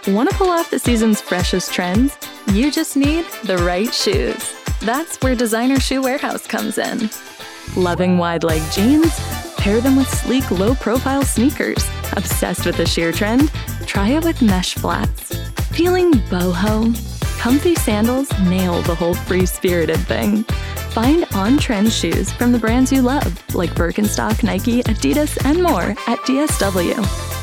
Want to pull off the season's freshest trends? You just need the right shoes. That's where Designer Shoe Warehouse comes in. Loving wide-leg jeans? Pair them with sleek, low-profile sneakers. Obsessed with the sheer trend? Try it with mesh flats. Feeling boho? Comfy sandals nail the whole free-spirited thing. Find on-trend shoes from the brands you love, like Birkenstock, Nike, Adidas, and more at DSW.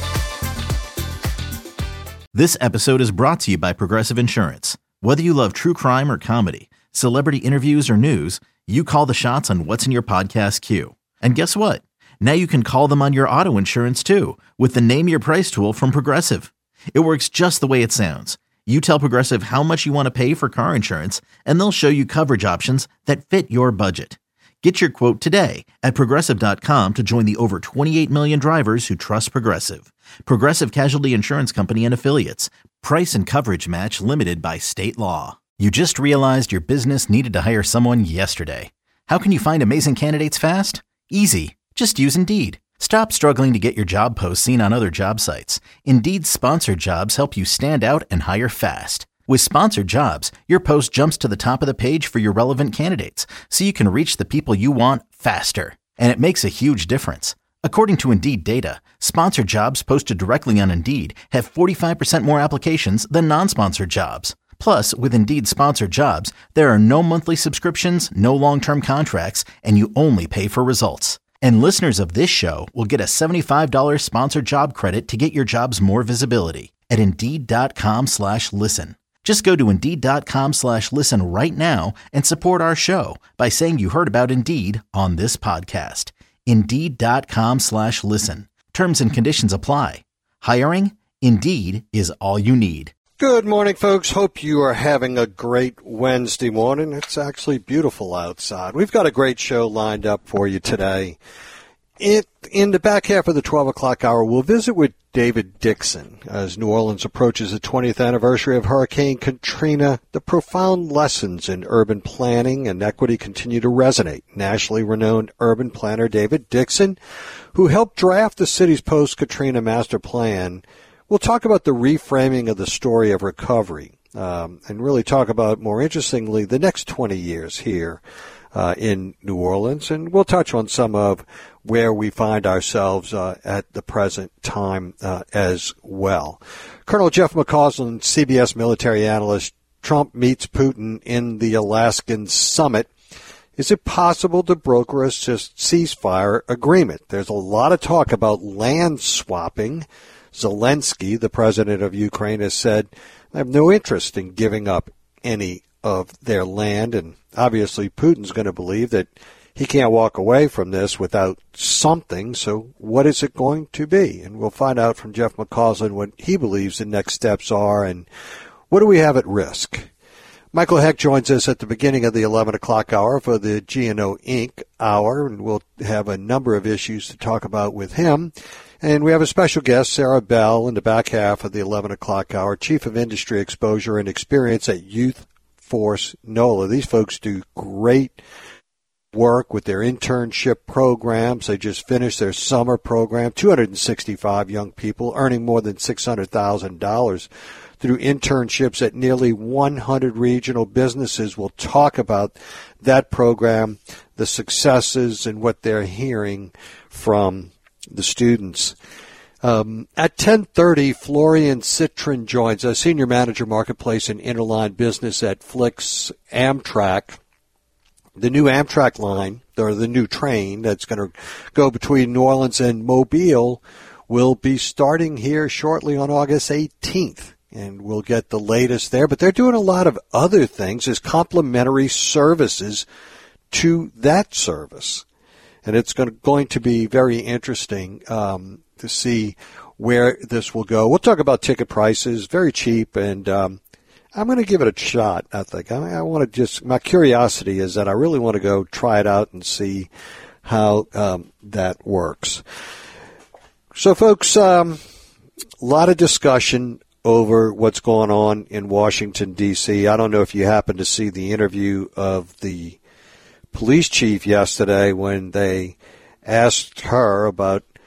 This episode is brought to you by Progressive Insurance. Whether you love true crime or comedy, celebrity interviews or news, you call the shots on what's in your podcast queue. And guess what? Now you can call them on your auto insurance too with the Name Your Price tool from Progressive. It works just the way it sounds. You tell Progressive how much you want to pay for car insurance, and they'll show you coverage options that fit your budget. Get your quote today at Progressive.com to join the over 28 million drivers who trust Progressive. Progressive Casualty Insurance Company and Affiliates. Price and coverage match limited by state law. You just realized your business needed to hire someone yesterday. How can you find amazing candidates fast? Easy. Just use Indeed. Stop struggling to get your job posts seen on other job sites. Indeed's sponsored jobs help you stand out and hire fast. With sponsored jobs, your post jumps to the top of the page for your relevant candidates, so you can reach the people you want faster. And it makes a huge difference. According to Indeed data, sponsored jobs posted directly on Indeed have 45% more applications than non-sponsored jobs. Plus, with Indeed sponsored jobs, there are no monthly subscriptions, no long-term contracts, and you only pay for results. And listeners of this show will get a $75 sponsored job credit to get your jobs more visibility at Indeed.com/listen. Just go to Indeed.com/listen right now and support our show by saying you heard about Indeed on this podcast. Indeed.com/listen. Terms and conditions apply. Hiring? Indeed is all you need. Good morning, folks. Hope you are having a great Wednesday morning. It's actually beautiful outside. We've got a great show lined up for you today. In the back half of the 12 o'clock hour, we'll visit with David Dixon as New Orleans approaches the 20th anniversary of Hurricane Katrina. The profound lessons in urban planning and equity continue to resonate. Nationally renowned urban planner David Dixon, who helped draft the city's post-Katrina master plan, will talk about the reframing of the story of recovery and really talk about, more interestingly, the next 20 years here in New Orleans. And we'll touch on some of where we find ourselves at the present time as well. Colonel Jeff McCausland, CBS military analyst. Trump meets Putin in the Alaskan summit. Is it possible to broker a ceasefire agreement? There's a lot of talk about land swapping. Zelensky, the president of Ukraine, has said, I have no interest in giving up any of their land. And obviously Putin's going to believe that he can't walk away from this without something. So what is it going to be? And we'll find out from Jeff McCausland what he believes the next steps are and what do we have at risk. Michael Heck joins us at the beginning of the 11 o'clock hour for the G&O Inc. hour, and we'll have a number of issues to talk about with him. And we have a special guest, Sarah Bell, in the back half of the 11 o'clock hour, Chief of Industry Exposure and Experience at Youth Force NOLA. These folks do great work with their internship programs. They just finished their summer program, 265 young people earning more than $600,000 through internships at nearly 100 regional businesses. We'll talk about that program, the successes, and what they're hearing from the students. At 10:30, Florian Citrin joins us, Senior Manager Marketplace and Interline Business at Flix Amtrak. The new Amtrak line, or the new train that's going to go between New Orleans and Mobile, will be starting here shortly on August 18th. And we'll get the latest there. But they're doing a lot of other things as complementary services to that service. And it's going to be very interesting to see where this will go. We'll talk about ticket prices, very cheap, and I'm going to give it a shot, I think. I want to just, my curiosity is that I really want to go try it out and see how that works. So, folks, a lot of discussion over what's going on in Washington, D.C. I don't know if you happened to see the interview of the police chief yesterday when they asked her about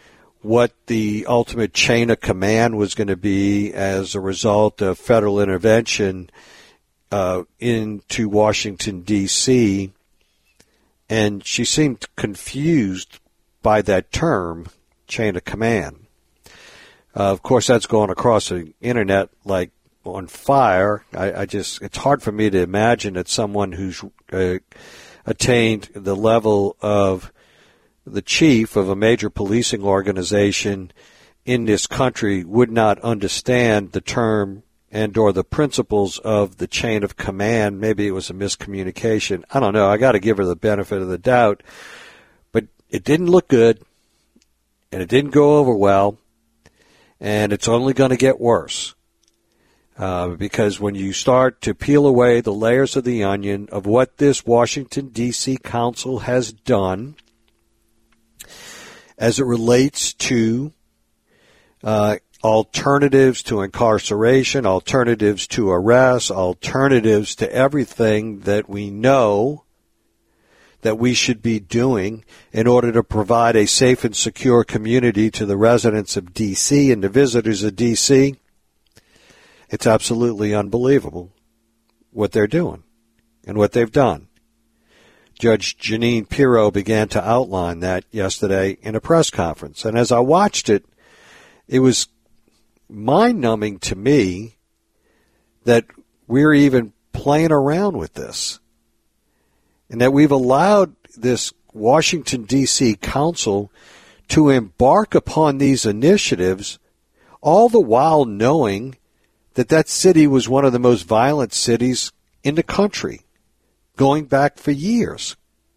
what the ultimate chain of command was going to be as a result of federal intervention into Washington, D.C., and she seemed confused by that term, chain of command. Of course, that's going across the internet like on fire. It's hard for me to imagine that someone who's attained the level of the chief of a major policing organization in this country would not understand the term and or the principles of the chain of command. Maybe it was a miscommunication. I don't know. I got to give her the benefit of the doubt. But it didn't look good, and it didn't go over well, and it's only going to get worse. Because when you start to peel away the layers of the onion of what this Washington, D.C. Council has done as it relates to alternatives to incarceration, alternatives to arrest, alternatives to everything that we know that we should be doing in order to provide a safe and secure community to the residents of D.C. and the visitors of D.C., it's absolutely unbelievable what they're doing and what they've done. Judge Jeanine Pirro began to outline that yesterday in a press conference. And as I watched it, it was mind-numbing to me that we're even playing around with this and that we've allowed this Washington, D.C. Council to embark upon these initiatives, all the while knowing that that city was one of the most violent cities in the country, going back for years.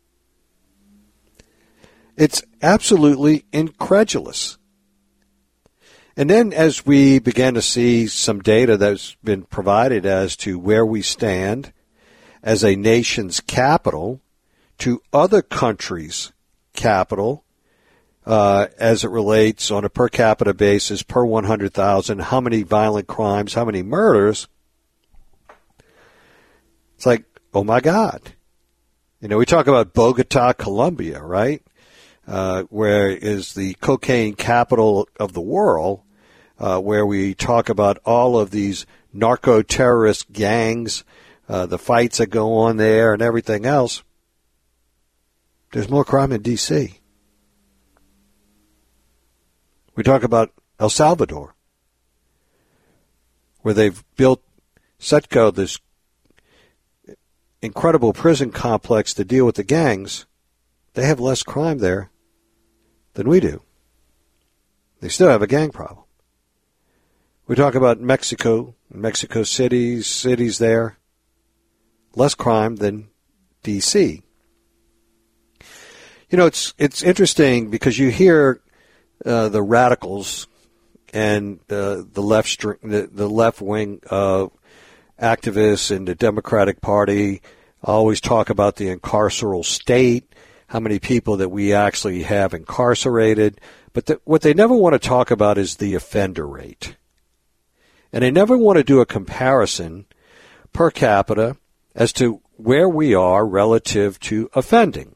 It's absolutely incredulous. And then as we began to see some data that's been provided as to where we stand as a nation's capital to other countries' capital, as it relates on a per capita basis, per 100,000, how many violent crimes, how many murders, it's like, oh my God. You know, we talk about Bogota, Colombia, right? Where is the cocaine capital of the world, where we talk about all of these narco-terrorist gangs, the fights that go on there and everything else. There's more crime in D.C. We talk about El Salvador, where they've built Setco, this incredible prison complex to deal with the gangs. They have less crime there than we do. They still have a gang problem. We talk about Mexico, Mexico City, cities there, less crime than D.C. You know, it's interesting because you hear the radicals and the left wing activists in the Democratic Party always talk about the incarceral state, how many people that we actually have incarcerated. But what they never want to talk about is the offender rate. And they never want to do a comparison per capita as to where we are relative to offending.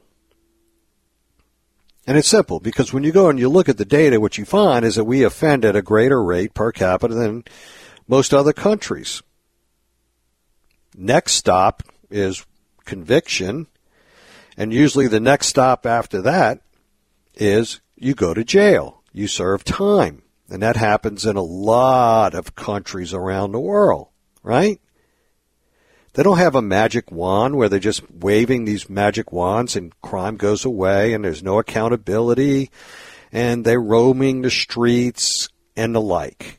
And it's simple, because when you go and you look at the data, what you find is that we offend at a greater rate per capita than most other countries. Next stop is conviction, and usually the next stop after that is you go to jail. You serve time. And that happens in a lot of countries around the world, right? They don't have a magic wand where they're just waving these magic wands and crime goes away and there's no accountability and they're roaming the streets and the like.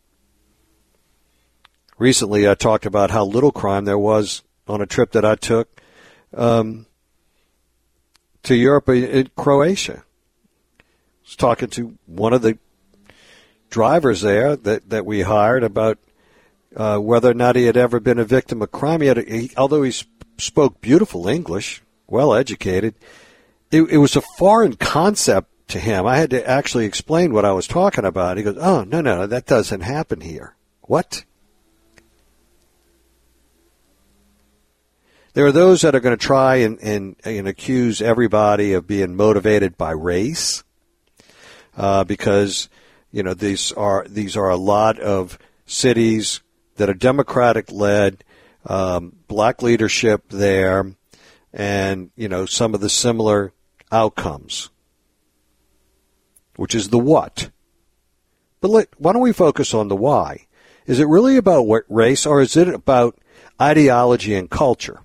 Recently, I talked about how little crime there was on a trip that I took to Europe in Croatia. I was talking to one of the drivers there that we hired about whether or not he had ever been a victim of crime. Although he spoke beautiful English, well educated, it was a foreign concept to him. I had to actually explain what I was talking about. He goes, "Oh, no, that doesn't happen here." What? There are those that are going to try and accuse everybody of being motivated by race. because these are a lot of cities that are Democratic led, black leadership there, and some of the similar outcomes, which is the what. But why don't we focus on the why? Is it really about race, or is it about ideology and culture?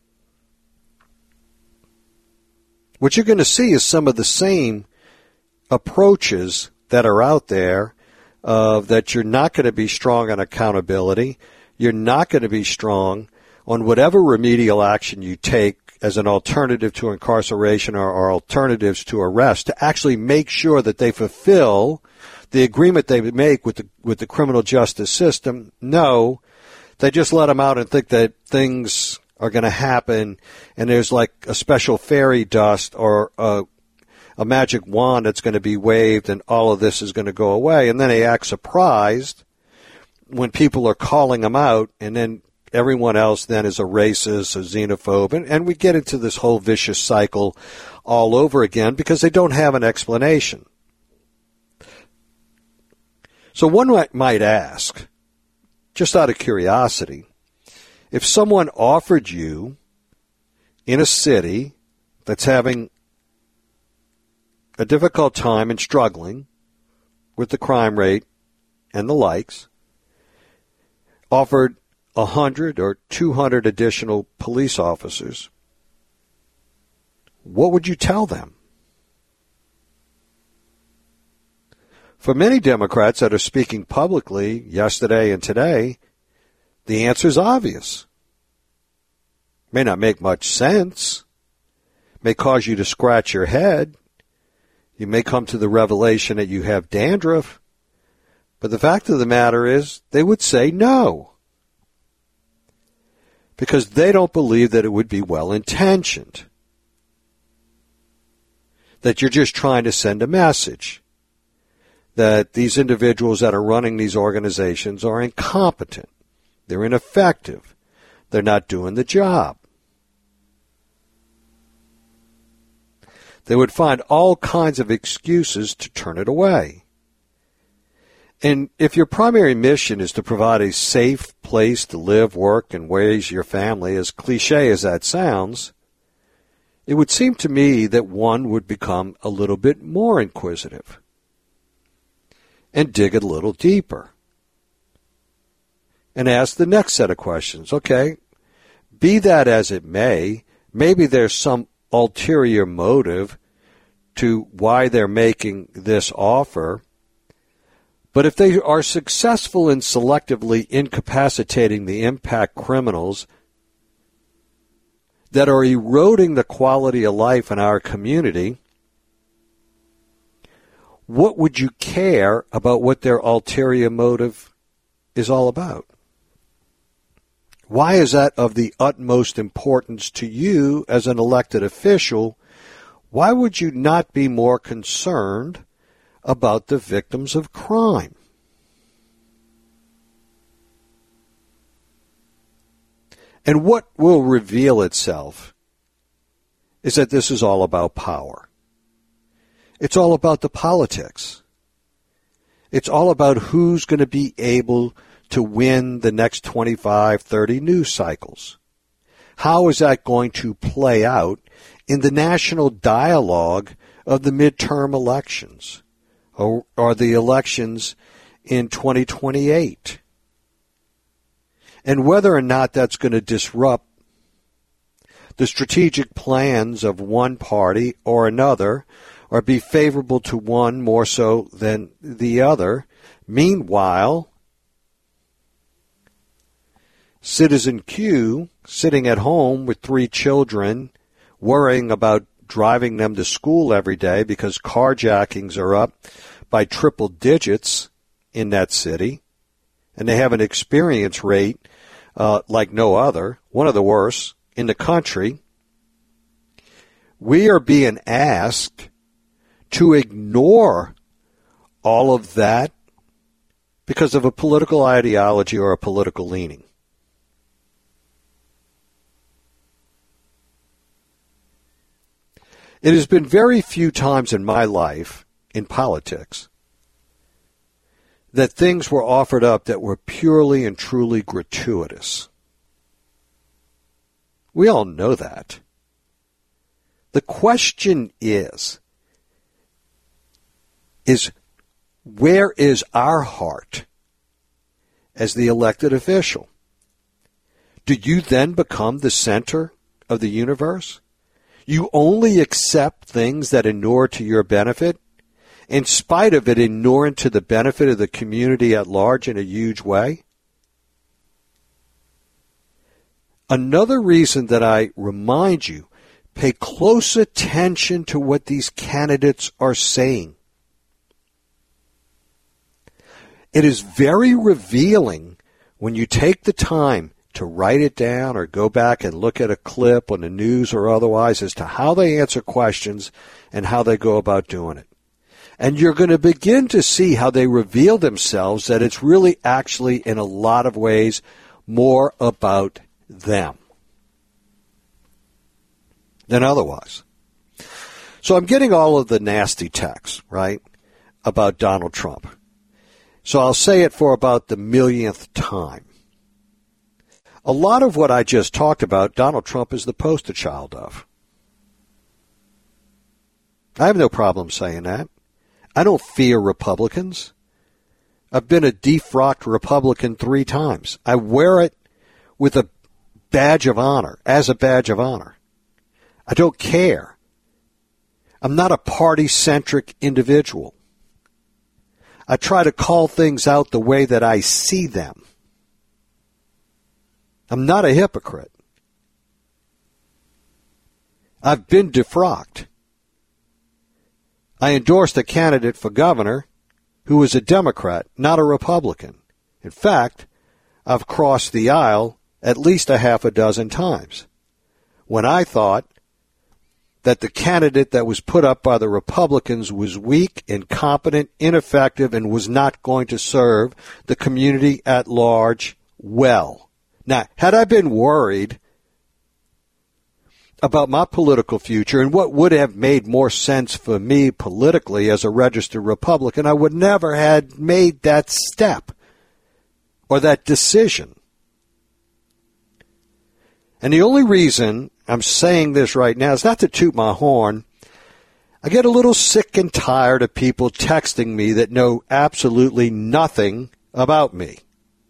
What you're going to see is some of the same approaches that are out there, that you're not going to be strong on accountability. You're not going to be strong on whatever remedial action you take as an alternative to incarceration or alternatives to arrest to actually make sure that they fulfill the agreement they make with the criminal justice system. No, they just let them out and think that things are going to happen and there's like a special fairy dust or a magic wand that's going to be waved and all of this is going to go away. And then they act surprised when people are calling them out, and then everyone else then is a racist, a xenophobe, and we get into this whole vicious cycle all over again because they don't have an explanation. So one might ask, just out of curiosity, if someone offered you in a city that's having a difficult time and struggling with the crime rate and the likes, offered 100 or 200 additional police officers, what would you tell them? For many Democrats that are speaking publicly yesterday and today, the answer is obvious. May not make much sense. May cause you to scratch your head. You may come to the revelation that you have dandruff. But the fact of the matter is, they would say no. Because they don't believe that it would be well-intentioned. That you're just trying to send a message. That these individuals that are running these organizations are incompetent. They're ineffective. They're not doing the job. They would find all kinds of excuses to turn it away. And if your primary mission is to provide a safe place to live, work, and raise your family, as cliche as that sounds, it would seem to me that one would become a little bit more inquisitive and dig a little deeper and ask the next set of questions. Okay, be that as it may, maybe there's some ulterior motive to why they're making this offer. But if they are successful in selectively incapacitating the impact criminals that are eroding the quality of life in our community, what would you care about what their ulterior motive is all about? Why is that of the utmost importance to you as an elected official? Why would you not be more concerned about the victims of crime? And what will reveal itself is that this is all about power. It's all about the politics. It's all about who's going to be able to win the next 25, 30 news cycles. How is that going to play out in the national dialogue of the midterm elections or the elections in 2028? And whether or not that's going to disrupt the strategic plans of one party or another, or be favorable to one more so than the other. Meanwhile, Citizen Q, sitting at home with 3 children, worrying about driving them to school every day because carjackings are up by triple digits in that city, and they have an experience rate like no other, one of the worst in the country. We are being asked to ignore all of that because of a political ideology or a political leaning. It has been very few times in my life in politics that things were offered up that were purely and truly gratuitous. We all know that. The question is where is our heart as the elected official? Do you then become the center of the universe? You only accept things that inure to your benefit, in spite of it inuring to the benefit of the community at large in a huge way? Another reason that I remind you, pay close attention to what these candidates are saying. It is very revealing when you take the time to write it down or go back and look at a clip on the news or otherwise as to how they answer questions and how they go about doing it. And you're going to begin to see how they reveal themselves, that it's really actually, in a lot of ways, more about them than otherwise. So I'm getting all of the nasty texts, right, about Donald Trump. So I'll say it for about the millionth time. A lot of what I just talked about, Donald Trump is the poster child of. I have no problem saying that. I don't fear Republicans. I've been a defrocked Republican 3 times. I wear it with a badge of honor, as a badge of honor. I don't care. I'm not a party-centric individual. I try to call things out the way that I see them. I'm not a hypocrite. I've been defrocked. I endorsed a candidate for governor who was a Democrat, not a Republican. In fact, I've crossed the aisle at least a half a dozen times when I thought that the candidate that was put up by the Republicans was weak, incompetent, ineffective, and was not going to serve the community at large well. Now, had I been worried about my political future and what would have made more sense for me politically as a registered Republican, I would never have made that step or that decision. And the only reason I'm saying this right now is not to toot my horn. I get a little sick and tired of people texting me that know absolutely nothing about me.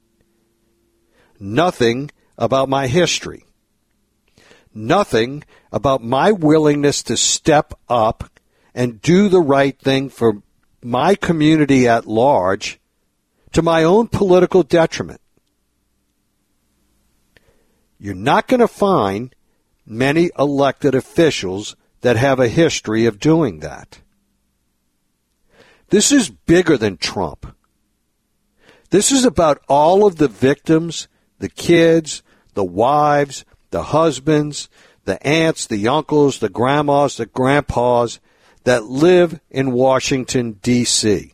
Nothing about my history. Nothing about my willingness to step up and do the right thing for my community at large to my own political detriment. You're not going to find many elected officials that have a history of doing that. This is bigger than Trump. This is about all of the victims, the kids, the wives, the husbands, the aunts, the uncles, the grandmas, the grandpas that live in Washington, D.C.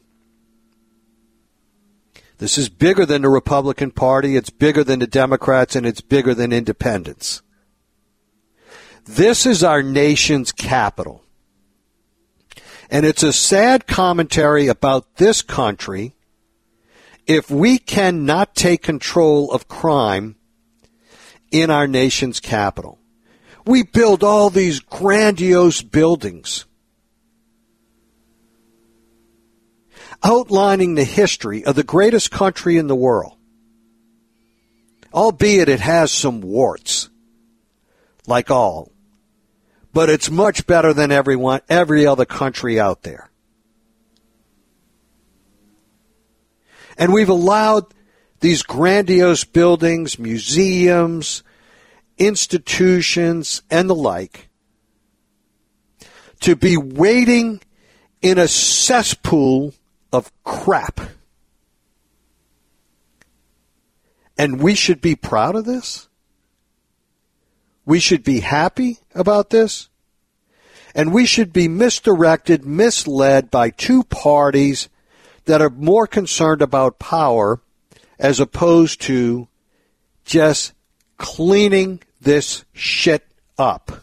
This is bigger than the Republican Party, it's bigger than the Democrats, and it's bigger than independents. This is our nation's capital. And it's a sad commentary about this country if we cannot take control of crime in our nation's capital. We build all these grandiose buildings outlining the history of the greatest country in the world, albeit it has some warts, like all. But it's much better than every other country out there. And we've allowed these grandiose buildings, museums, institutions, and the like to be waiting in a cesspool of crap. And we should be proud of this? We should be happy about this? And we should be misdirected, misled by 2 parties that are more concerned about power as opposed to just cleaning this shit up.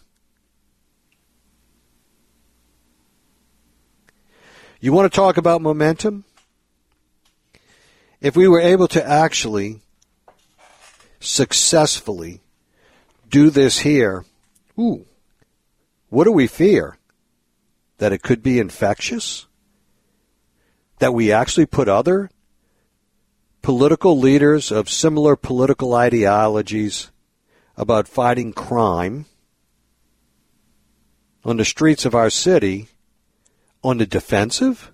You want to talk about momentum? if we were able to actually successfully do this here, what do we fear? That it could be infectious? That we actually put other political leaders of similar political ideologies about fighting crime on the streets of our city on the defensive?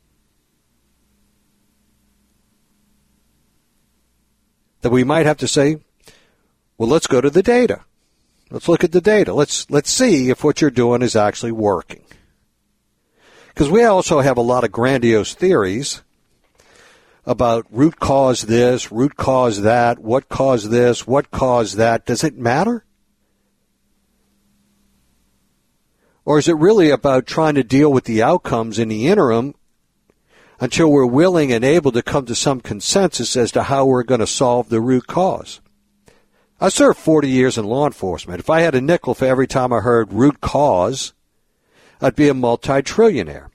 That we might have to say, well, let's go to the data. Let's look at the data. Let's see if what you're doing is actually working. Because we also have a lot of grandiose theories about root cause this, root cause that, what caused this, what caused that. Does it matter? Or is it really about trying to deal with the outcomes in the interim until we're willing and able to come to some consensus as to how we're going to solve the root cause? I served 40 years in law enforcement. If I had a nickel for every time I heard root cause, I'd be a multi-trillionaire.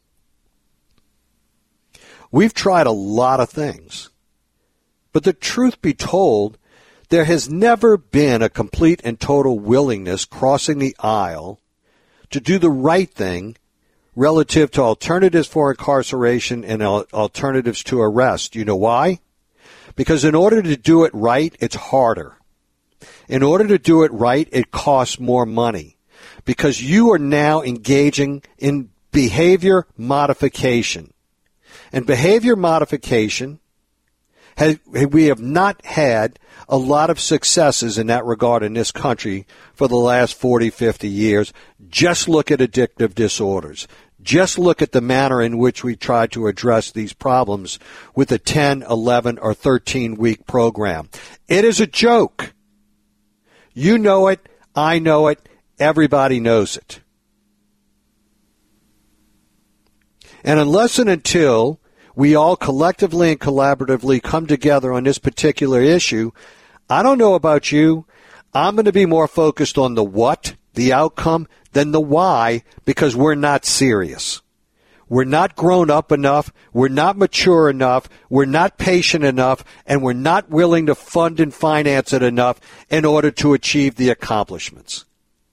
We've tried a lot of things. But the truth be told, there has never been a complete and total willingness crossing the aisle to do the right thing relative to alternatives for incarceration and alternatives to arrest. You know why? Because in order to do it right, it's harder. In order to do it right, it costs more money. Because you are now engaging in behavior modification. And behavior modification, we have not had a lot of successes in that regard in this country for the last 40, 50 years. Just look at addictive disorders. Just look at the manner in which we try to address these problems with a 10, 11, or 13-week program. It is a joke. You know it. I know it. Everybody knows it. And unless and until we all collectively and collaboratively come together on this particular issue, I don't know about you, I'm going to be more focused on the what, the outcome, than the why, because we're not serious. We're not grown up enough, we're not mature enough, we're not patient enough, and we're not willing to fund and finance it enough in order to achieve the accomplishments.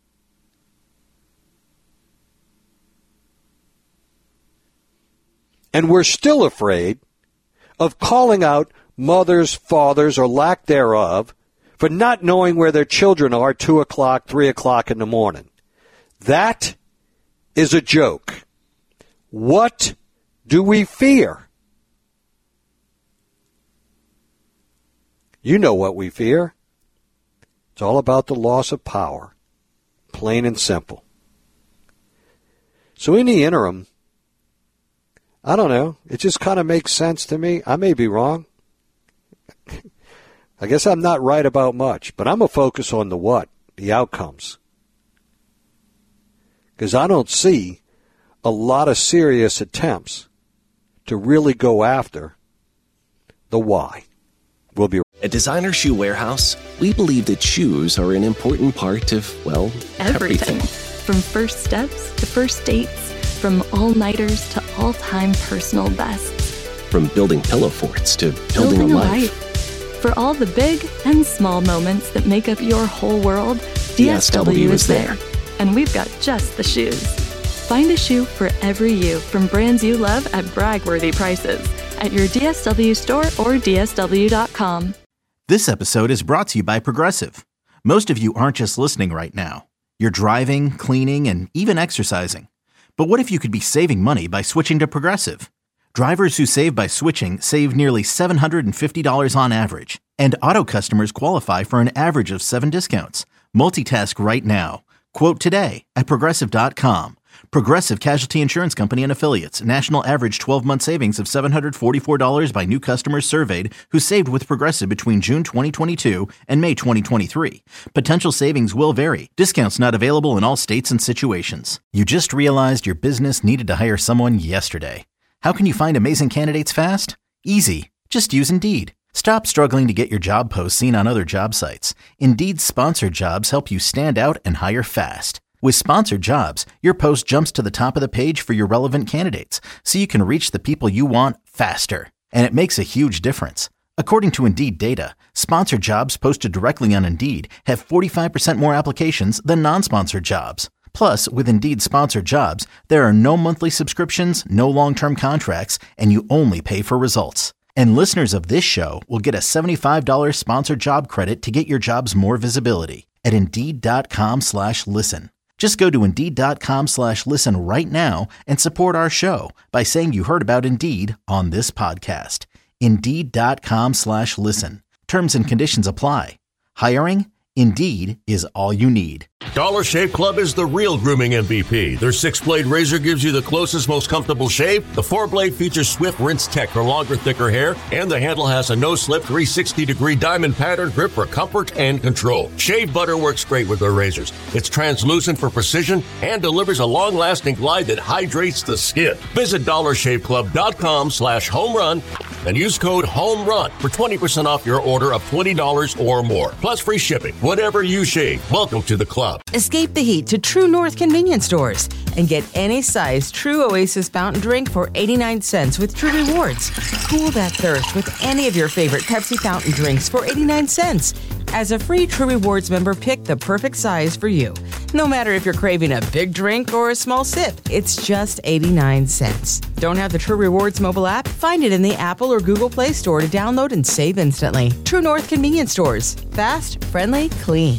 And we're still afraid of calling out mothers, fathers, or lack thereof for not knowing where their children are 2 o'clock, 3 o'clock in the morning. That is a joke. What do we fear? You know what we fear. It's all about the loss of power. Plain and simple. So in the interim, I don't know. It just kind of makes sense to me. I may be wrong. I guess I'm not right about much, but I'm going to focus on the what, the outcomes. Because I don't see a lot of serious attempts to really go after the why. We'll be At Designer Shoe Warehouse, we believe that shoes are an important part of, well, everything. From first steps to first dates. From all-nighters to all-time personal bests. From building pillow forts to building a life. For all the big and small moments that make up your whole world, DSW is there. And we've got just the shoes. Find a shoe for every you from brands you love at brag-worthy prices at your DSW store or DSW.com. This episode is brought to you by Progressive. Most of you aren't just listening right now. You're driving, cleaning, and even exercising. But what if you could be saving money by switching to Progressive? Drivers who save by switching save nearly $750 on average, and auto customers qualify for an average of 7 discounts. Multitask right now. Quote today at Progressive.com. Progressive Casualty Insurance Company and Affiliates. National average 12-month savings of $744 by new customers surveyed who saved with Progressive between June 2022 and May 2023. Potential savings will vary. Discounts not available in all states and situations. You just realized your business needed to hire someone yesterday. How can you find amazing candidates fast? Easy. Just use Indeed. Stop struggling to get your job posts seen on other job sites. Indeed's sponsored jobs help you stand out and hire fast. With sponsored jobs, your post jumps to the top of the page for your relevant candidates, so you can reach the people you want faster. And it makes a huge difference. According to Indeed data, sponsored jobs posted directly on Indeed have 45% more applications than non-sponsored jobs. Plus, with Indeed sponsored jobs, there are no monthly subscriptions, no long-term contracts, and you only pay for results. And listeners of this show will get a $75 sponsored job credit to get your jobs more visibility at Indeed.com/listen. Just go to Indeed.com/listen right now and support our show by saying you heard about Indeed on this podcast. Indeed.com/listen. Terms and conditions apply. Hiring? Indeed is all you need. Dollar Shave Club is the real grooming MVP. Their 6-blade razor gives you the closest, most comfortable shave. The 4-blade features Swift Rinse Tech for longer, thicker hair, and the handle has a no-slip 360-degree diamond pattern grip for comfort and control. Shave butter works great with their razors. It's translucent for precision and delivers a long-lasting glide that hydrates the skin. Visit DollarShaveClub.com/homerun and use code HOMERUN for 20% off your order of $20 or more, plus free shipping. Whatever you shave, welcome to the club. Escape the heat to True North convenience stores and get any size True Oasis fountain drink for 89 cents with True Rewards. Cool that thirst with any of your favorite Pepsi fountain drinks for 89 cents. As a free True Rewards member, pick the perfect size for you. No matter if you're craving a big drink or a small sip, it's just 89 cents. Don't have the True Rewards mobile app? Find it in the Apple or Google Play Store to download and save instantly. True North convenience stores. Fast, friendly, clean.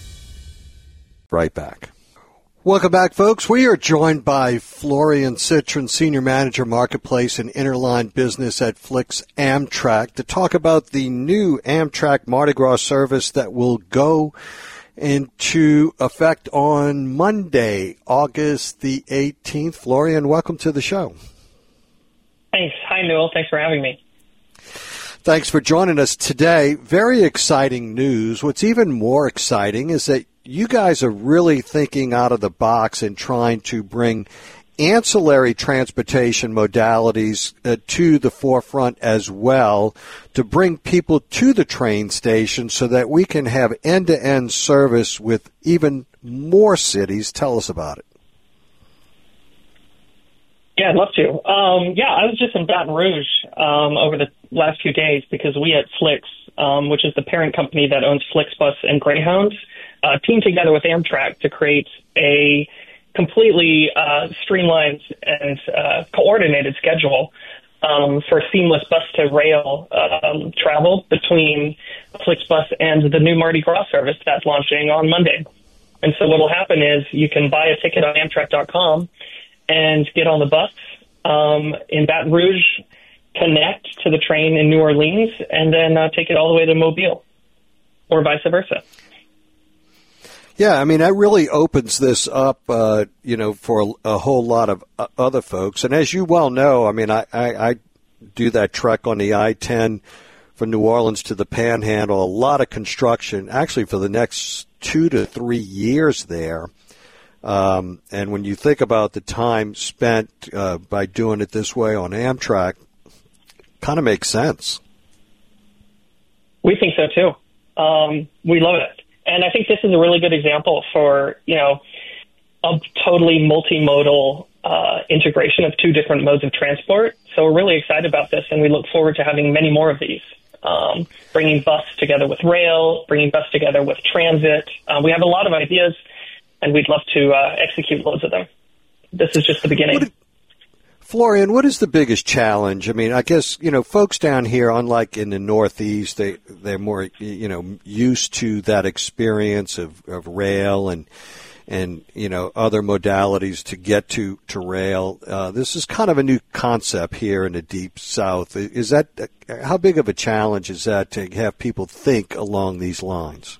Right back. Welcome back, folks. We are joined by Florian Citron, Senior Manager, Marketplace and Interline Business at Flix Amtrak, to talk about the new Amtrak Mardi Gras service that will go into effect on Monday, August the 18th. Florian, welcome to the show. Thanks. Hi, Newell. Thanks for having me. Thanks for joining us today. Very exciting news. What's even more exciting is that you guys are really thinking out of the box and trying to bring ancillary transportation modalities to the forefront as well, to bring people to the train station so that we can have end-to-end service with even more cities. Tell us about it. Yeah, I'd love to. I was just in Baton Rouge over the last few days because we at Flix, which is the parent company that owns FlixBus and Greyhound, teamed together with Amtrak to create a completely streamlined and coordinated schedule for seamless bus-to-rail travel between FlixBus and the new Mardi Gras service that's launching on Monday. And so what will happen is you can buy a ticket on Amtrak.com and get on the bus in Baton Rouge, connect to the train in New Orleans, and then take it all the way to Mobile, or vice versa. Yeah, I mean, that really opens this up, for a whole lot of other folks. And as you well know, I mean, I do that trek on the I-10 from New Orleans to the Panhandle, a lot of construction, actually for the next 2 to 3 years there. And when you think about the time spent by doing it this way on Amtrak, kind of makes sense. We think so, too. We love it. And I think this is a really good example for, a totally multimodal integration of two different modes of transport. So we're really excited about this, and we look forward to having many more of these, bringing bus together with rail, bringing bus together with transit. We have a lot of ideas, and we'd love to execute loads of them. This is just the beginning. Florian, what is the biggest challenge? I mean, I guess, folks down here, unlike in the Northeast, they're more, used to that experience of rail and other modalities to get to rail. This is kind of a new concept here in the Deep South. Is that, how big of a challenge is that to have people think along these lines?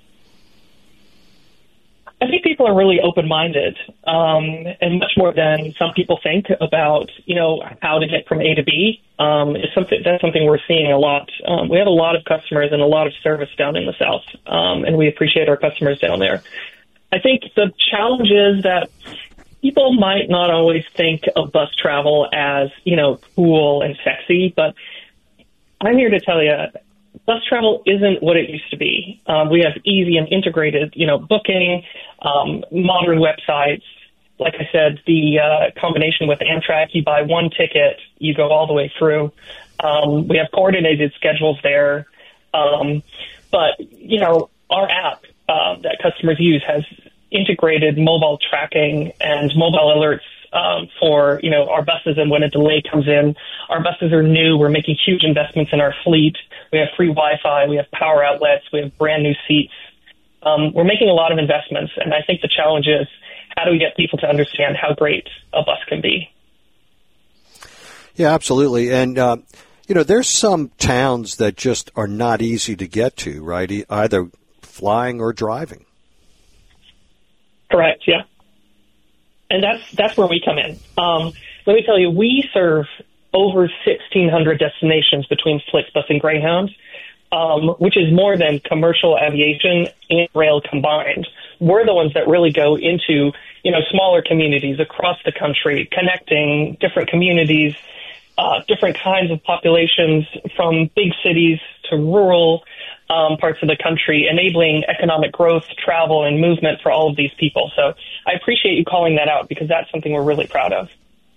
I think people are really open-minded, and much more than some people think about, how to get from A to B. That's something we're seeing a lot. We have a lot of customers and a lot of service down in the South, and we appreciate our customers down there. I think the challenge is that people might not always think of bus travel as, cool and sexy, but I'm here to tell you, bus travel isn't what it used to be. We have easy and integrated, booking, modern websites, like I said, the combination with Amtrak, you buy one ticket, you go all the way through. We have coordinated schedules there. But, our app that customers use has integrated mobile tracking and mobile alerts for, our buses. And when a delay comes in, our buses are new. We're making huge investments in our fleet. We have free Wi-Fi. We have power outlets. We have brand new seats. We're making a lot of investments. And I think the challenge is, how do we get people to understand how great a bus can be? Yeah, absolutely. And, there's some towns that just are not easy to get to, right? Either flying or driving. Correct, yeah. And that's where we come in. Let me tell you, we serve over 1,600 destinations between FlixBus and Greyhound, which is more than commercial aviation and rail combined. We're the ones that really go into, smaller communities across the country, connecting different communities, different kinds of populations from big cities to rural parts of the country, enabling economic growth, travel, and movement for all of these people. So I appreciate you calling that out because that's something we're really proud of.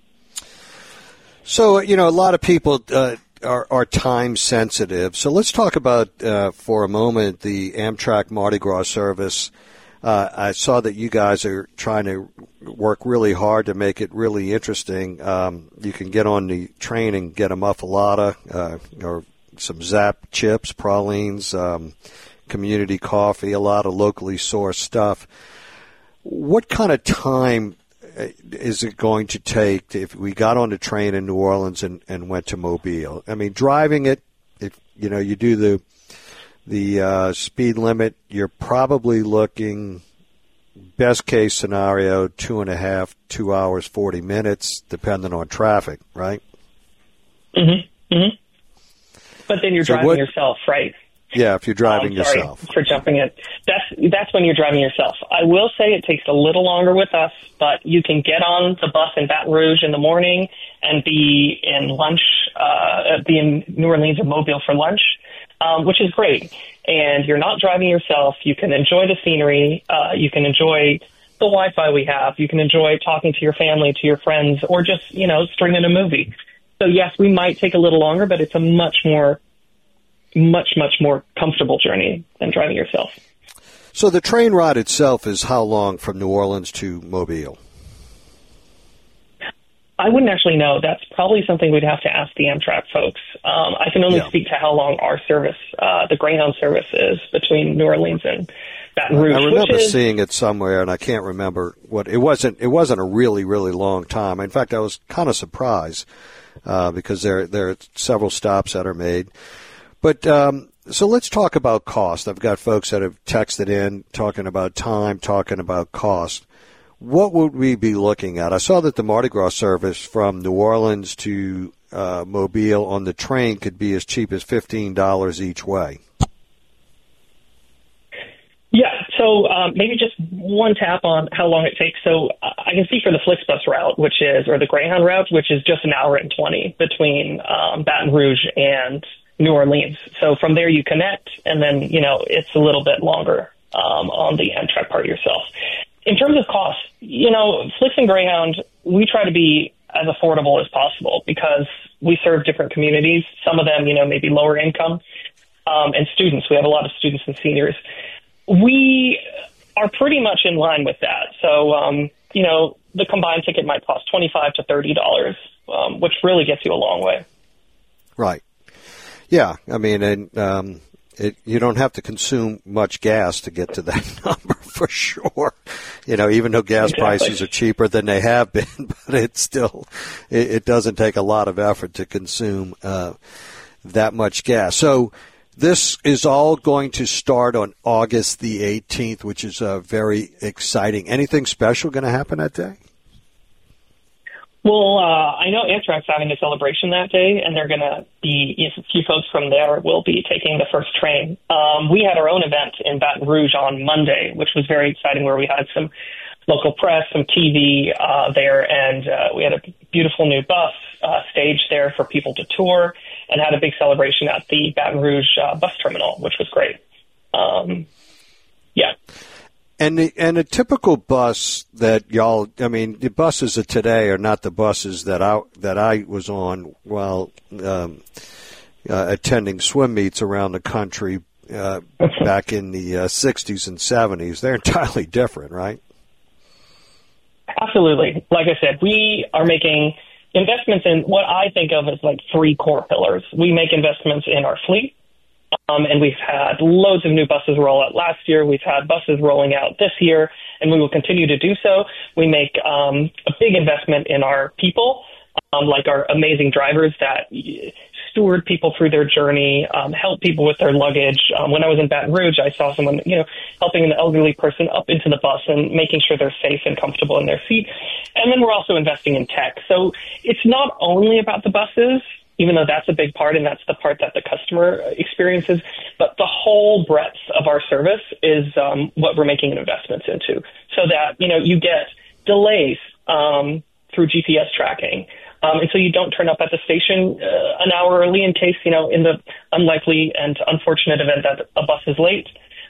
So, a lot of people are time sensitive. So let's talk about, for a moment, the Amtrak Mardi Gras service. I saw that you guys are trying to work really hard to make it really interesting. You can get on the train and get a muffalata or some Zap chips, pralines, community coffee, a lot of locally sourced stuff. What kind of time is it going to take if we got on the train in New Orleans and went to Mobile? I mean, driving it, if you do the speed limit, you're probably looking, best case scenario, 2.5, 2 hours, 40 minutes, depending on traffic, right? Mm-hmm. Mm-hmm. But then you're driving yourself, right? Yeah, if you're driving yourself. For jumping in. That's when you're driving yourself. I will say it takes a little longer with us, but you can get on the bus in Baton Rouge in the morning and be in New Orleans or Mobile for lunch, which is great. And you're not driving yourself. You can enjoy the scenery. You can enjoy the Wi-Fi we have. You can enjoy talking to your family, to your friends, or just, streaming a movie. So yes, we might take a little longer, but it's a much more comfortable journey than driving yourself. So the train ride itself is how long from New Orleans to Mobile? I wouldn't actually know. That's probably something we'd have to ask the Amtrak folks. I can only speak to how long our service, the Greyhound service, is between New Orleans and Baton Rouge. I remember seeing it somewhere, and I can't remember what it wasn't. It wasn't a really, really long time. In fact, I was kind of surprised because there are several stops that are made. But so let's talk about cost. I've got folks that have texted in talking about time, talking about cost. What would we be looking at? I saw that the Mardi Gras service from New Orleans to Mobile on the train could be as cheap as $15 each way. Yeah, so maybe just one tap on how long it takes. So I can see for the FlixBus route, or the Greyhound route, which is just 1 hour and 20 between Baton Rouge and New Orleans. So from there you connect, and then, it's a little bit longer on the Amtrak part yourself. In terms of cost, Flix and Greyhound, we try to be as affordable as possible because we serve different communities. Some of them, maybe lower income, and students. We have a lot of students and seniors. We are pretty much in line with that. So, the combined ticket might cost $25 to $30, which really gets you a long way. Right. Yeah. I mean, and you don't have to consume much gas to get to that number for sure. Even though gas prices are cheaper than they have been, but it's still, it doesn't take a lot of effort to consume that much gas. So this is all going to start on August the 18th, which is very exciting. Anything special going to happen that day? Well, I know Amtrak's having a celebration that day, and they're going to be, a few folks from there will be taking the first train. We had our own event in Baton Rouge on Monday, which was very exciting, where we had some local press, some TV there, and we had a beautiful new bus staged there for people to tour, and had a big celebration at the Baton Rouge bus terminal, which was great. Yeah. And the typical bus that y'all, I mean, the buses of today are not the buses that I was on while attending swim meets around the country back in the 60s and 70s. They're entirely different, right? Absolutely. Like I said, we are making investments in what I think of as like three core pillars. We make investments in our fleet. And we've had loads of new buses roll out last year. We've had buses rolling out this year, and we will continue to do so. We make a big investment in our people, like our amazing drivers that steward people through their journey, help people with their luggage. When I was in Baton Rouge, I saw someone, helping an elderly person up into the bus and making sure they're safe and comfortable in their seat. And then we're also investing in tech. So it's not only about the buses, even though that's a big part and that's the part that the customer experiences, but the whole breadth of our service is what we're making investments into, so that, you get delays through GPS tracking. And so you don't turn up at the station an hour early in case, in the unlikely and unfortunate event that a bus is late.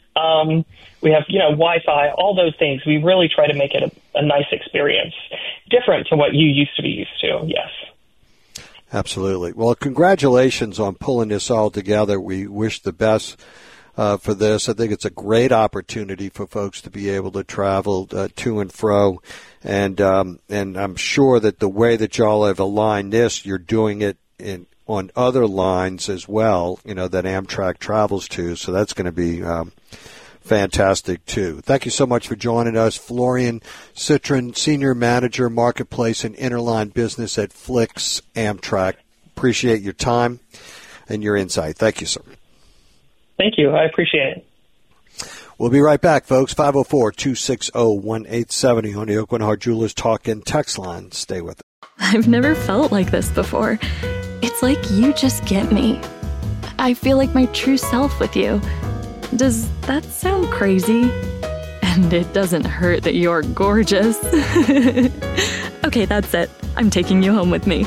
We have, Wi-Fi, all those things. We really try to make it a nice experience, different to what you used to be used to, yes. Absolutely. Well, congratulations on pulling this all together. We wish the best for this. I think it's a great opportunity for folks to be able to travel to and fro. And I'm sure that the way that y'all have aligned this, you're doing it on other lines as well, that Amtrak travels to. So that's going to be fantastic, too. Thank you so much for joining us. Florian Citron, Senior Manager, Marketplace and Interline Business at Flix Amtrak. Appreciate your time and your insight. Thank you, sir. Thank you. I appreciate it. We'll be right back, folks. 504-260-1870 on the Oakland Heart Jewelers Talk and Text line. Stay with us. I've never felt like this before. It's like you just get me. I feel like my true self with you. Does that sound crazy? And it doesn't hurt that you're gorgeous. Okay, that's it. I'm taking you home with me.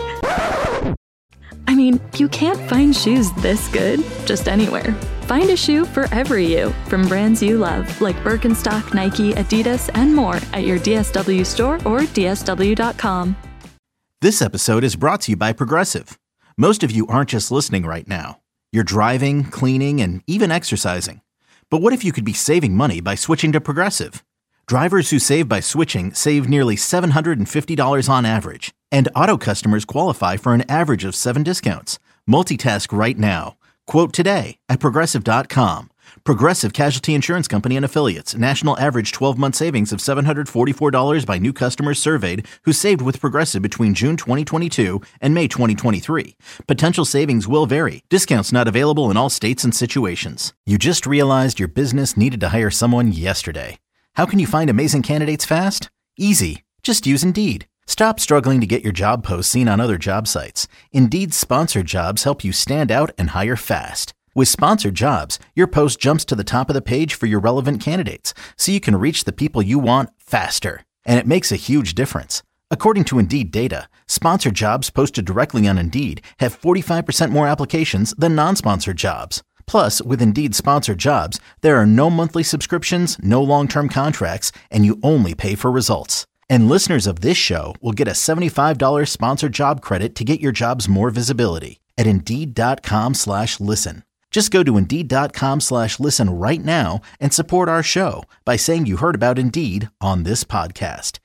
I mean, you can't find shoes this good just anywhere. Find a shoe for every you, from brands you love, like Birkenstock, Nike, Adidas, and more at your DSW store or DSW.com. This episode is brought to you by Progressive. Most of you aren't just listening right now. You're driving, cleaning, and even exercising. But what if you could be saving money by switching to Progressive? Drivers who save by switching save nearly $750 on average. And auto customers qualify for an average of 7 discounts. Multitask right now. Quote today at Progressive.com. Progressive Casualty Insurance Company and Affiliates. National average 12-month savings of $744 by new customers surveyed who saved with Progressive between June 2022 and May 2023. Potential savings will vary. Discounts not available in all states and situations. You just realized your business needed to hire someone yesterday. How can you find amazing candidates fast? Easy. Just use Indeed. Stop struggling to get your job posts seen on other job sites. Indeed's sponsored jobs help you stand out and hire fast. With sponsored jobs, your post jumps to the top of the page for your relevant candidates, so you can reach the people you want faster. And it makes a huge difference. According to Indeed data, sponsored jobs posted directly on Indeed have 45% more applications than non-sponsored jobs. Plus, with Indeed sponsored jobs, there are no monthly subscriptions, no long-term contracts, and you only pay for results. And listeners of this show will get a $75 sponsored job credit to get your jobs more visibility at Indeed.com/listen. Just go to Indeed.com/listen right now and support our show by saying you heard about Indeed on this podcast.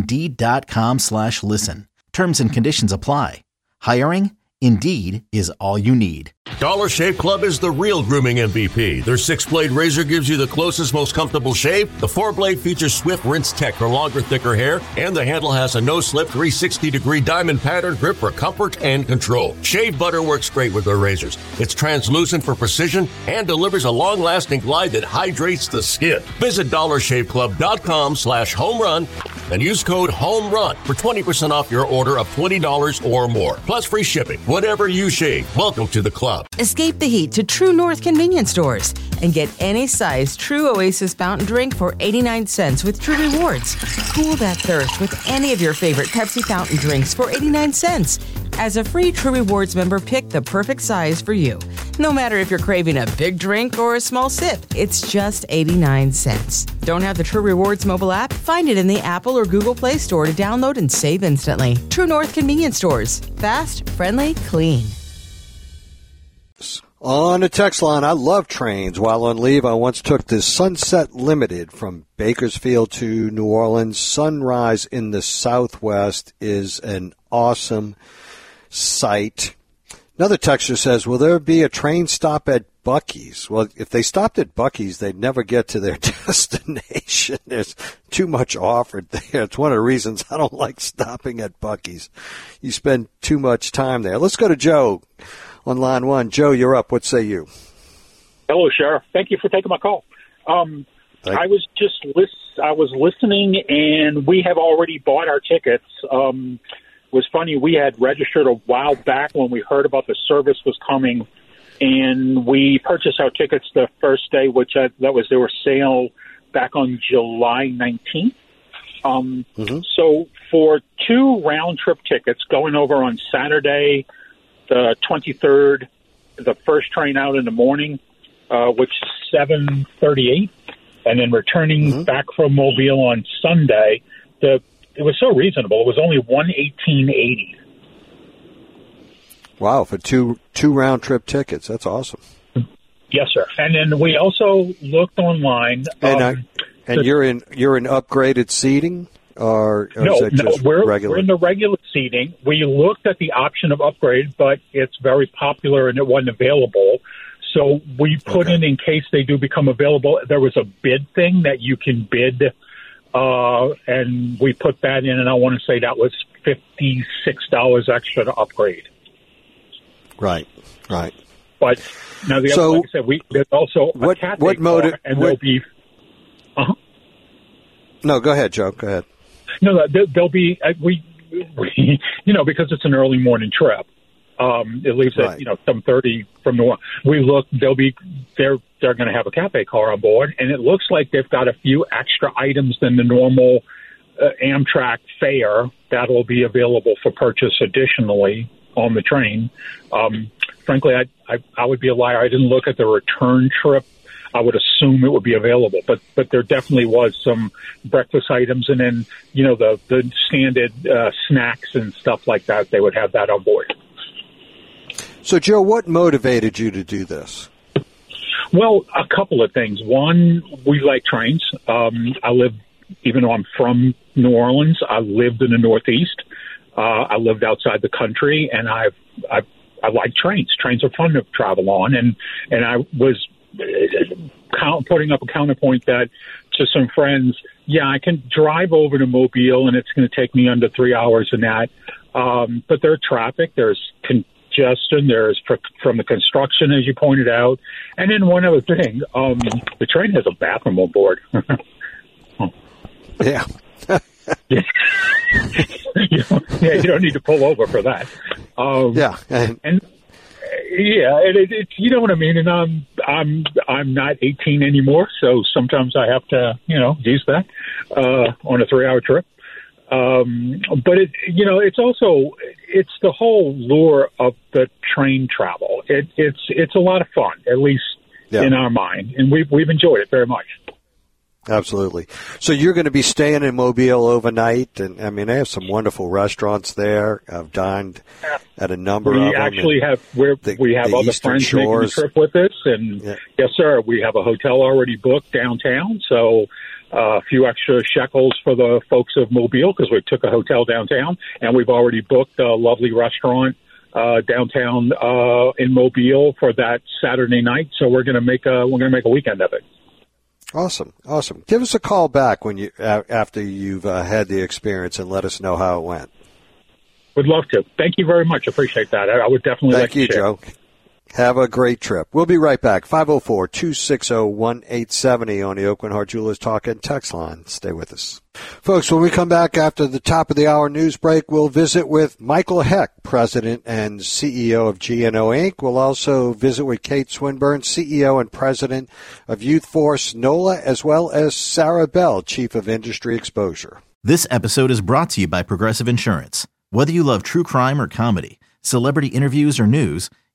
Indeed.com/listen. Terms and conditions apply. Hiring? Indeed is all you need. Dollar Shave Club is the real grooming MVP. Their 6-blade razor gives you the closest, most comfortable shave. The 4-blade features swift rinse tech for longer, thicker hair. And the handle has a no-slip 360-degree diamond pattern grip for comfort and control. Shave butter works great with their razors. It's translucent for precision and delivers a long-lasting glide that hydrates the skin. Visit DollarShaveClub.com/homerun and use code HOMERUN for 20% off your order of $20 or more. Plus free shipping. Whatever you shave, welcome to the club. Escape the heat to True North convenience stores and get any size True Oasis fountain drink for 89 cents with True Rewards. Cool that thirst with any of your favorite Pepsi fountain drinks for 89 cents. As a free True Rewards member, pick the perfect size for you. No matter if you're craving a big drink or a small sip, it's just 89 cents. Don't have the True Rewards mobile app? Find it in the Apple or Google Play Store to download and save instantly. True North Convenience Stores. Fast, friendly, clean. On the text line, I love trains. While on leave, I once took the Sunset Limited from Bakersfield to New Orleans. Sunrise in the Southwest is an awesome sight. Another texter says, will there be a train stop at Buc-ee's? Well, if they stopped at Buc-ee's, they'd never get to their destination. There's too much offered there. It's one of the reasons I don't like stopping at Buc-ee's. You spend too much time there. Let's go to Joe on line one. Joe, you're up. What say you? Hello, Sheriff. Thank you for taking my call. I was listening, and we have already bought our tickets. It was funny, we had registered a while back when we heard about the service was coming, and we purchased our tickets the first day, they were sale back on July 19th. So for 2 round-trip tickets going over on Saturday, the 23rd, the first train out in the morning, which is 7:38, and then returning back from Mobile on Sunday, it was so reasonable. It was only $118.80. Wow, for two round-trip tickets. That's awesome. Yes, sir. And then we also looked online. And you're in upgraded seating? Or no, is it just regular? We're in the regular seating. We looked at the option of upgrade, but it's very popular and it wasn't available. So we put in case they do become available. There was a bid thing that you can bid, and we put that in, and I want to say that was $56 extra to upgrade. Right. But now the other, like I said, there's also a Cathay car, and there'll be. No, go ahead, Joe. Go ahead. No, there'll be we because it's an early morning trip. It leaves at 7:30 from New Orleans. We look, they're going to have a Cathay car on board, and it looks like they've got a few extra items than the normal Amtrak fare that will be available for purchase additionally on the train. Frankly, I would be a liar. I didn't look at the return trip. I would assume it would be available, but there definitely was some breakfast items, and then the standard snacks and stuff like that. They would have that on board. So, Joe, what motivated you to do this? Well, a couple of things. One, we like trains. Even though I'm from New Orleans, I lived in the Northeast. I lived outside the country, and I like trains. Trains are fun to travel on, and I was putting up a counterpoint that to some friends, I can drive over to Mobile, and it's going to take me under 3 hours in that. But there's traffic, there's congestion, there's from the construction, as you pointed out. And then one other thing, the train has a bathroom on board. Yeah. You don't need to pull over for that. It's you know what I mean. And I'm not 18 anymore, so sometimes I have to use that on a 3-hour trip. But it's the whole lure of the train travel. It's a lot of fun, at least in our mind, and we've enjoyed it very much. Absolutely. So you're going to be staying in Mobile overnight, and I mean they have some wonderful restaurants there. I've dined at a number of them. We actually have other friends making the trip with us, and yes, sir, we have a hotel already booked downtown. So a few extra shekels for the folks of Mobile because we took a hotel downtown, and we've already booked a lovely restaurant downtown in Mobile for that Saturday night. So we're going to make a weekend of it. Awesome. Give us a call back when after you've had the experience and let us know how it went. Would love to. Thank you very much. Appreciate that. I would definitely like to share. Thank you, Joe. Have a great trip. We'll be right back. 504-260-1870 on the Oakland Heart Jewelers Talk and Text line. Stay with us. Folks, when we come back after the top of the hour news break, we'll visit with Michael Heck, President and CEO of GNO Inc. We'll also visit with Kate Swinburne, CEO and President of Youth Force NOLA, as well as Sarah Bell, Chief of Industry Exposure. This episode is brought to you by Progressive Insurance. Whether you love true crime or comedy, celebrity interviews or news,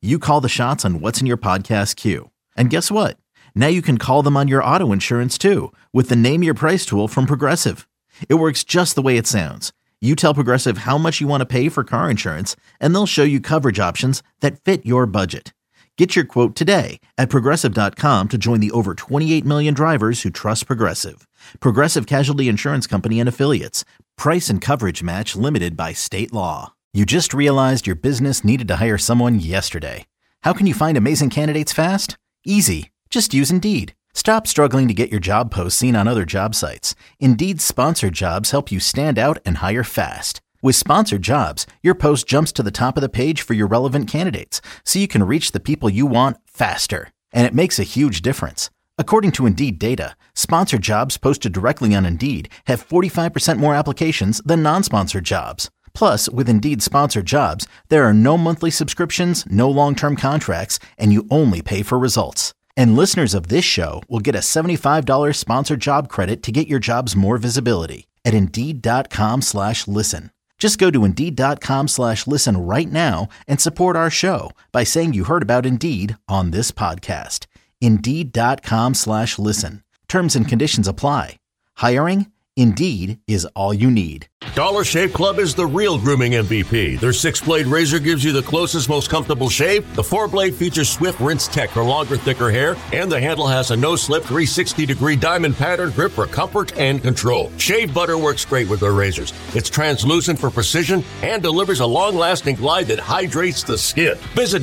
You call the shots on what's in your podcast queue. And guess what? Now you can call them on your auto insurance too with the Name Your Price tool from Progressive. It works just the way it sounds. You tell Progressive how much you want to pay for car insurance, and they'll show you coverage options that fit your budget. Get your quote today at Progressive.com to join the over 28 million drivers who trust Progressive. Progressive Casualty Insurance Company and Affiliates. Price and coverage match limited by state law. You just realized your business needed to hire someone yesterday. How can you find amazing candidates fast? Easy. Just use Indeed. Stop struggling to get your job posts seen on other job sites. Indeed's sponsored jobs help you stand out and hire fast. With sponsored jobs, your post jumps to the top of the page for your relevant candidates, so you can reach the people you want faster. And it makes a huge difference. According to Indeed data, sponsored jobs posted directly on Indeed have 45% more applications than non-sponsored jobs. Plus, with Indeed sponsored jobs, there are no monthly subscriptions, no long-term contracts, and you only pay for results. And listeners of this show will get a $75 sponsored job credit to get your jobs more visibility at Indeed.com/listen. Just go to Indeed.com/listen right now and support our show by saying you heard about Indeed on this podcast. Indeed.com/listen. Terms and conditions apply. Hiring? Indeed is all you need. Dollar Shave Club is the real grooming MVP. Their 6-blade razor gives you the closest, most comfortable shave. The 4-blade features swift rinse tech for longer, thicker hair, and the handle has a no-slip 360-degree diamond pattern grip for comfort and control. Shave butter works great with their razors. It's translucent for precision and delivers a long-lasting glide that hydrates the skin. Visit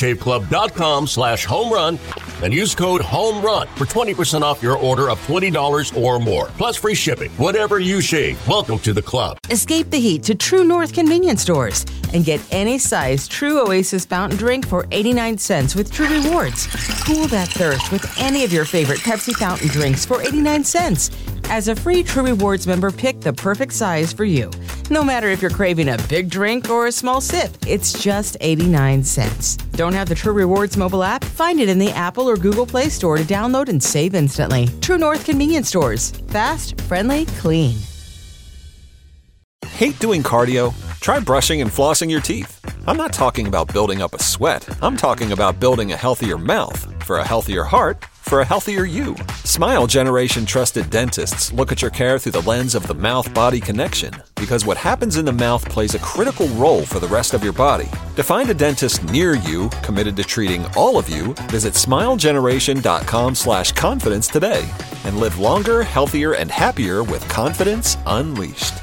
DollarShaveClub.com/homerun and use code HOMERUN for 20% off your order of $20 or more, plus free shipping. Whatever you shave, welcome to the club. Escape the heat to True North convenience stores and get any size True Oasis fountain drink for 89 cents with True Rewards. Cool that thirst with any of your favorite Pepsi fountain drinks for 89 cents. As a free True Rewards member, pick the perfect size for you. No matter if you're craving a big drink or a small sip, it's just 89 cents. Don't have the True Rewards mobile app? Find it in the Apple or Google Play Store to download and save instantly. True North convenience stores. Fast, friendly, clean. Hate doing cardio? Try brushing and flossing your teeth. I'm not talking about building up a sweat. I'm talking about building a healthier mouth for a healthier heart for a healthier you. Smile Generation trusted dentists look at your care through the lens of the mouth-body connection, because what happens in the mouth plays a critical role for the rest of your body. To find a dentist near you committed to treating all of you, visit smilegeneration.com/confidence today and live longer, healthier, and happier with confidence unleashed.